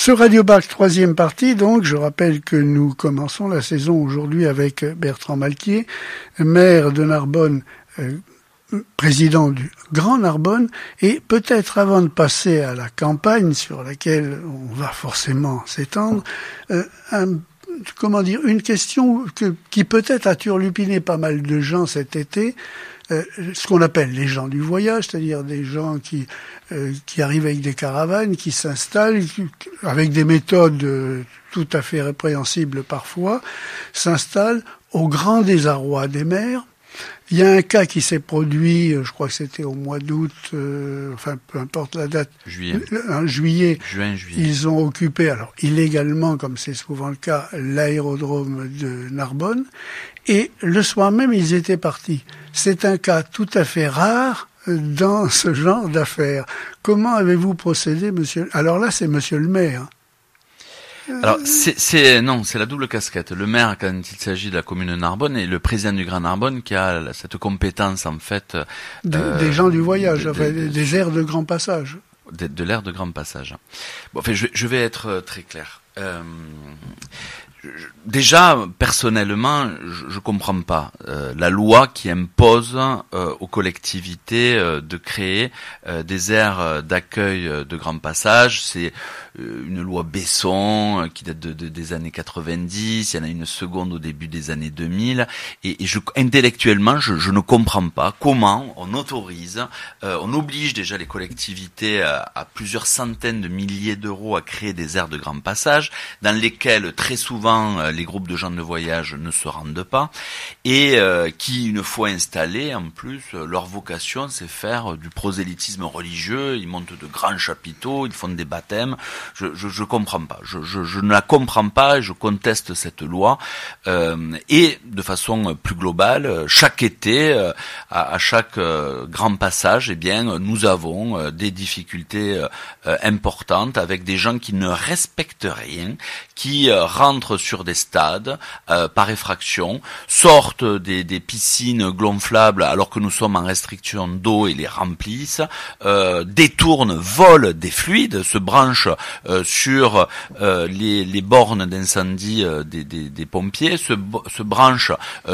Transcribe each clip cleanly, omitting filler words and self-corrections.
Ce Radio Bac, troisième partie, donc, je rappelle que nous commençons la saison aujourd'hui avec Bertrand Malquier, maire de Narbonne, président du Grand Narbonne, et peut-être avant de passer à la campagne sur laquelle on va forcément s'étendre, une question qui peut-être a turlupiné pas mal de gens cet été, ce qu'on appelle les gens du voyage, c'est-à-dire des gens qui arrivent avec des caravanes, qui s'installent avec des méthodes tout à fait répréhensibles parfois, s'installent au grand désarroi des maires. Il y a un cas qui s'est produit, je crois que c'était au mois d'août, peu importe la date. Juillet. Juillet. Juillet. Ils ont occupé, alors illégalement, comme c'est souvent le cas, l'aérodrome de Narbonne. Et le soir même, ils étaient partis. C'est un cas tout à fait rare dans ce genre d'affaires. Comment avez-vous procédé, monsieur? Alors là, c'est monsieur le maire. Alors, c'est la double casquette. Le maire, quand il s'agit de la commune de Narbonne, et le président du Grand Narbonne qui a cette compétence, en fait. Des gens du voyage, des aires de grand passage. De l'aire de grand passage. Bon, enfin, je vais être très clair. Déjà, personnellement, je comprends pas la loi qui impose aux collectivités de créer des aires d'accueil de grand passage. C'est une loi Besson qui date des années 90. Il y en a une seconde au début des années 2000. Et intellectuellement, je ne comprends pas comment on autorise, on oblige déjà les collectivités à plusieurs centaines de milliers d'euros à créer des aires de grand passage, dans lesquelles très souvent les groupes de gens de voyage ne se rendent pas, et qui, une fois installés, en plus, leur vocation, c'est faire du prosélytisme religieux. Ils montent de grands chapiteaux, ils font des baptêmes. Je comprends pas. Je ne la comprends pas et je conteste cette loi. Et de façon plus globale, chaque été, à chaque grand passage, eh bien, nous avons des difficultés importantes avec des gens qui ne respectent rien, qui rentrent sur des stades par effraction, sortent des piscines gonflables alors que nous sommes en restriction d'eau et les remplissent, détournent, volent des fluides, se branchent sur les bornes d'incendie des pompiers, se branchent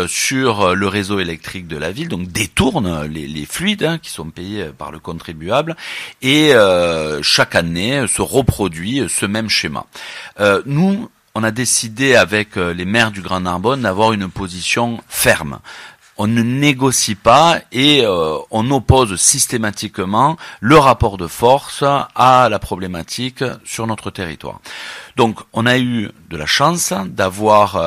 sur le réseau électrique de la ville, donc détournent les fluides qui sont payés par le contribuable, et chaque année se reproduit ce même schéma. Nous, on a décidé avec les maires du Grand Narbonne d'avoir une position ferme. On ne négocie pas et on oppose systématiquement le rapport de force à la problématique sur notre territoire. Donc, on a eu de la chance d'avoir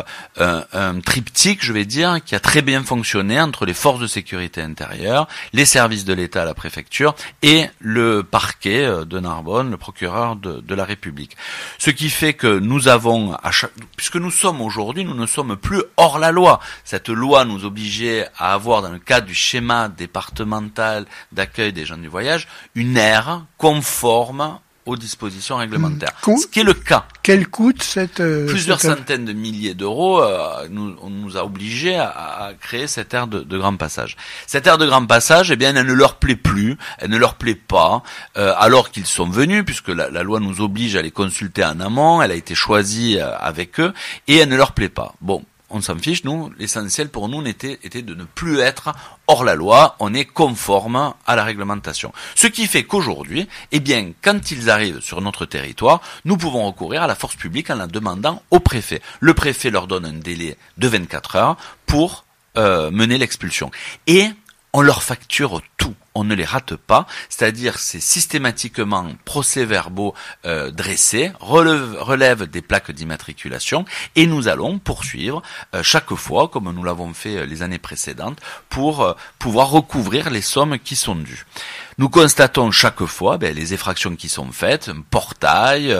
un triptyque, je vais dire, qui a très bien fonctionné entre les forces de sécurité intérieure, les services de l'État à la préfecture et le parquet de Narbonne, le procureur de la République. Ce qui fait que nous avons, puisque nous sommes aujourd'hui, nous ne sommes plus hors la loi. Cette loi nous obligeait à avoir, dans le cadre du schéma départemental d'accueil des gens du voyage, une aire conforme aux dispositions réglementaires. Ce qui est le cas. Quel coûte cette... Plusieurs centaines de milliers d'euros, on nous a obligés à créer cette aire de grand passage. Cette aire de grand passage, eh bien, elle ne leur plaît plus, elle ne leur plaît pas, alors qu'ils sont venus, puisque la loi nous oblige à les consulter en amont, elle a été choisie avec eux, et elle ne leur plaît pas. Bon. On s'en fiche, nous, l'essentiel pour nous était de ne plus être hors la loi, on est conforme à la réglementation. Ce qui fait qu'aujourd'hui, eh bien, quand ils arrivent sur notre territoire, nous pouvons recourir à la force publique en la demandant au préfet. Le préfet leur donne un délai de 24 heures pour mener l'expulsion. Et on leur facture tout. On ne les rate pas, c'est-à-dire c'est systématiquement procès-verbaux dressés, relève des plaques d'immatriculation, et nous allons poursuivre chaque fois, comme nous l'avons fait les années précédentes, pour pouvoir recouvrir les sommes qui sont dues. Nous constatons chaque fois les effractions qui sont faites, un portail,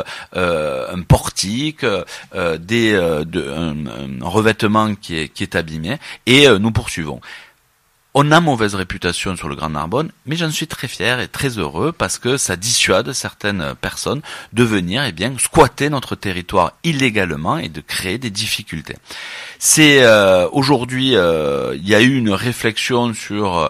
un portique, un revêtement qui est abîmé, et nous poursuivons. On a mauvaise réputation sur le Grand Narbonne, mais j'en suis très fier et très heureux parce que ça dissuade certaines personnes de venir squatter notre territoire illégalement et de créer des difficultés. C'est aujourd'hui, il y a eu une réflexion sur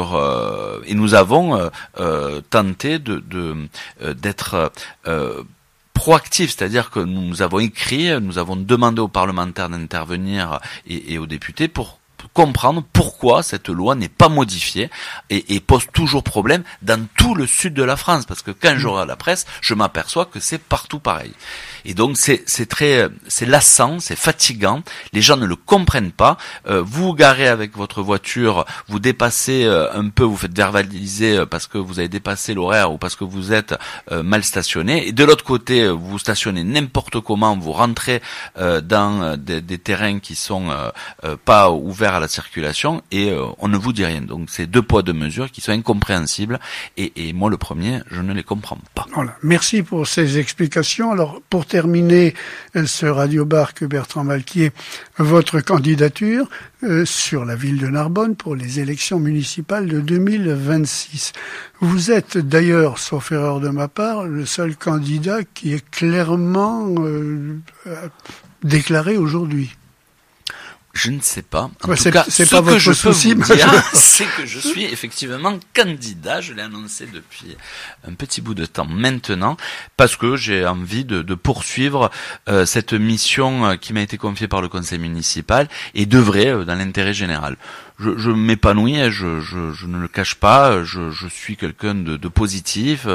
et nous avons tenté d'être proactif, c'est-à-dire que nous avons écrit, nous avons demandé aux parlementaires d'intervenir et aux députés pour comprendre pourquoi cette loi n'est pas modifiée et pose toujours problème dans tout le sud de la France, parce que quand je regarde la presse, je m'aperçois que c'est partout pareil. Et donc c'est lassant, c'est fatigant, les gens ne le comprennent pas. Vous vous garez avec votre voiture, vous dépassez un peu, vous faites verbaliser parce que vous avez dépassé l'horaire ou parce que vous êtes mal stationné, et de l'autre côté vous stationnez n'importe comment, vous rentrez dans des terrains qui sont pas ouverts à la circulation, et on ne vous dit rien. Donc c'est 2 poids 2 mesures qui sont incompréhensibles, et moi le premier, je ne les comprends pas. Voilà. Merci pour ces explications. Alors pour terminer ce radiobar que Bertrand Malquier, votre candidature sur la ville de Narbonne pour les élections municipales de 2026. Vous êtes d'ailleurs, sauf erreur de ma part, le seul candidat qui est clairement déclaré aujourd'hui. Je ne sais pas. En ouais, tout cas, c'est ce pas que votre je peux souci, vous dire, c'est que je suis effectivement candidat. Je l'ai annoncé depuis un petit bout de temps maintenant, parce que j'ai envie de poursuivre cette mission qui m'a été confiée par le conseil municipal et d'œuvrer dans l'intérêt général. Je m'épanouis, je ne le cache pas, je suis quelqu'un de positif,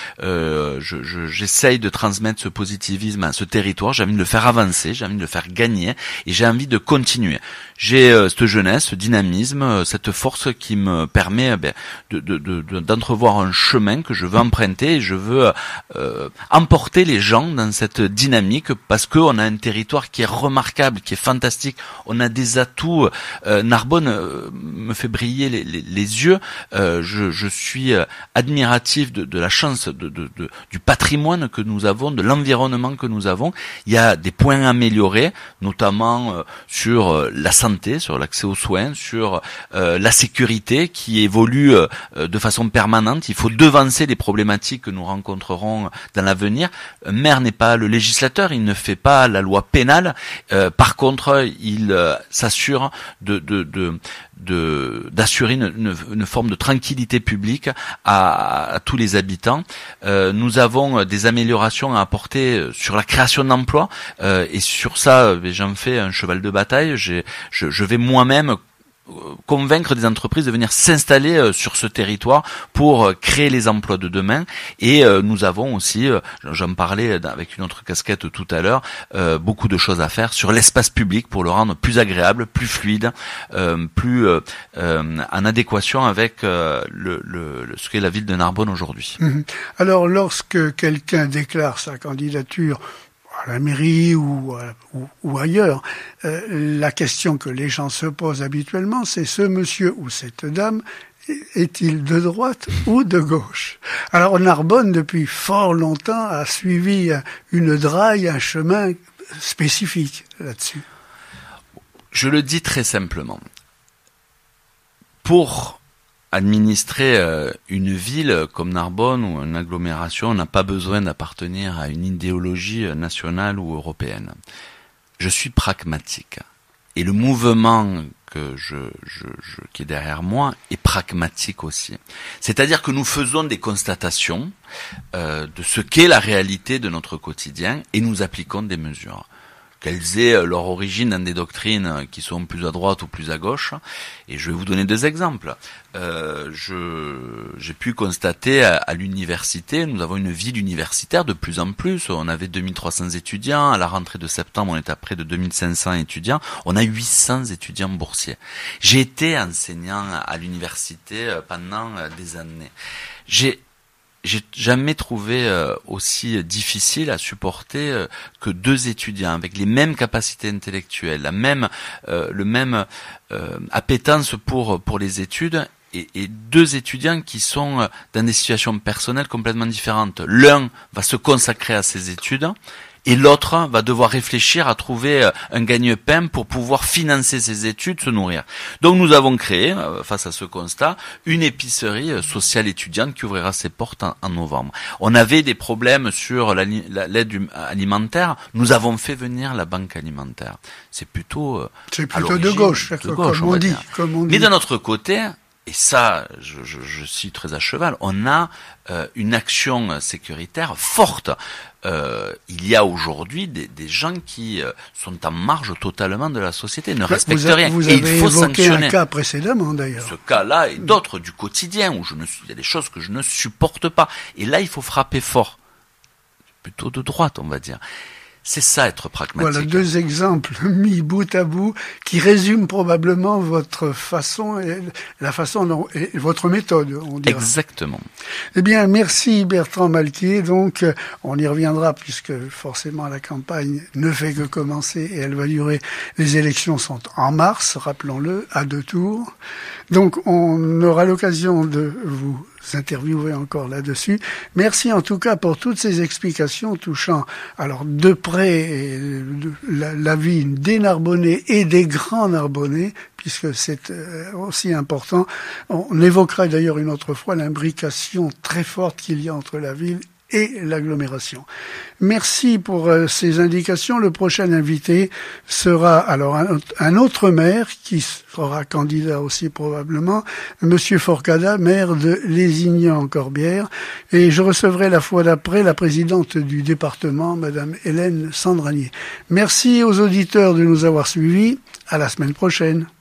j'essaye de transmettre ce positivisme à ce territoire, j'ai envie de le faire avancer, j'ai envie de le faire gagner, et j'ai envie de continuer. J'ai cette jeunesse, ce dynamisme, cette force qui me permet d'entrevoir un chemin que je veux emprunter, et je veux emporter les gens dans cette dynamique, parce qu'on a un territoire qui est remarquable, qui est fantastique, on a des atouts. Narbonne me fait briller les yeux. Je suis admiratif de la chance, du patrimoine que nous avons, de l'environnement que nous avons. Il y a des points à améliorer, notamment sur la santé, sur l'accès aux soins, sur la sécurité qui évolue de façon permanente. Il faut devancer les problématiques que nous rencontrerons dans l'avenir. Un maire n'est pas le législateur, il ne fait pas la loi pénale. Par contre, il s'assure d'assurer une forme de tranquillité publique à tous les habitants. Nous avons des améliorations à apporter sur la création d'emplois, et sur ça, j'en fais un cheval de bataille. Je vais moi-même convaincre des entreprises de venir s'installer sur ce territoire pour créer les emplois de demain. Et nous avons aussi, j'en parlais avec une autre casquette tout à l'heure, beaucoup de choses à faire sur l'espace public pour le rendre plus agréable, plus fluide, plus en adéquation avec ce qu'est la ville de Narbonne aujourd'hui. Alors lorsque quelqu'un déclare sa candidature à la mairie ou ailleurs, la question que les gens se posent habituellement, c'est ce monsieur ou cette dame, est-il de droite ou de gauche? Alors Narbonne, depuis fort longtemps, a suivi une draille, un chemin spécifique là-dessus. Je le dis très simplement. Pour administrer une ville comme Narbonne ou une agglomération, on n'a pas besoin d'appartenir à une idéologie nationale ou européenne. Je suis pragmatique. Et le mouvement qui est derrière moi est pragmatique aussi. C'est-à-dire que nous faisons des constatations de ce qu'est la réalité de notre quotidien et nous appliquons des mesures. Qu'elles aient leur origine dans des doctrines qui sont plus à droite ou plus à gauche. Et je vais vous donner 2 exemples. J'ai pu constater à l'université, nous avons une ville universitaire de plus en plus. On avait 2300 étudiants. À la rentrée de septembre, on est à près de 2500 étudiants. On a 800 étudiants boursiers. J'ai été enseignant à l'université pendant des années. J'ai jamais trouvé aussi difficile à supporter que 2 étudiants avec les mêmes capacités intellectuelles, le même appétence pour les études, et 2 étudiants qui sont dans des situations personnelles complètement différentes. L'un va se consacrer à ses études et l'autre va devoir réfléchir à trouver un gagne-pain pour pouvoir financer ses études, se nourrir. Donc nous avons créé, face à ce constat, une épicerie sociale étudiante qui ouvrira ses portes en novembre. On avait des problèmes sur l'aide alimentaire, nous avons fait venir la banque alimentaire. C'est plutôt de gauche, comme on dit. Mais d'un autre côté, et ça, je suis très à cheval, on a une action sécuritaire forte. il y a aujourd'hui des gens qui sont en marge totalement de la société, ne respectent rien. Vous et avez il faut évoqué sanctionner. un cas précédemment d'ailleurs. Ce cas-là et d'autres du quotidien où il y a des choses que je ne supporte pas. Et là, il faut frapper fort. Plutôt de droite, on va dire. C'est ça, être pragmatique. Voilà 2 exemples mis bout à bout qui résument probablement votre façon et la façon dont, et votre méthode, on dirait. Exactement. Eh bien, merci Bertrand Malquier. Donc, on y reviendra puisque forcément la campagne ne fait que commencer et elle va durer. Les élections sont en mars, rappelons-le, à 2 tours. Donc, on aura l'occasion de vous interviewer encore là-dessus. Merci en tout cas pour toutes ces explications touchant alors de près la vie des Narbonnais et des grands Narbonnais, puisque c'est aussi important. On évoquera d'ailleurs une autre fois l'imbrication très forte qu'il y a entre la ville et l'agglomération. Merci pour ces indications. Le prochain invité sera alors un autre maire qui sera candidat aussi probablement, Monsieur Forcada, maire de Lézignan-Corbière. Et je recevrai la fois d'après la présidente du département, Madame Hélène Sandranier. Merci aux auditeurs de nous avoir suivis. À la semaine prochaine.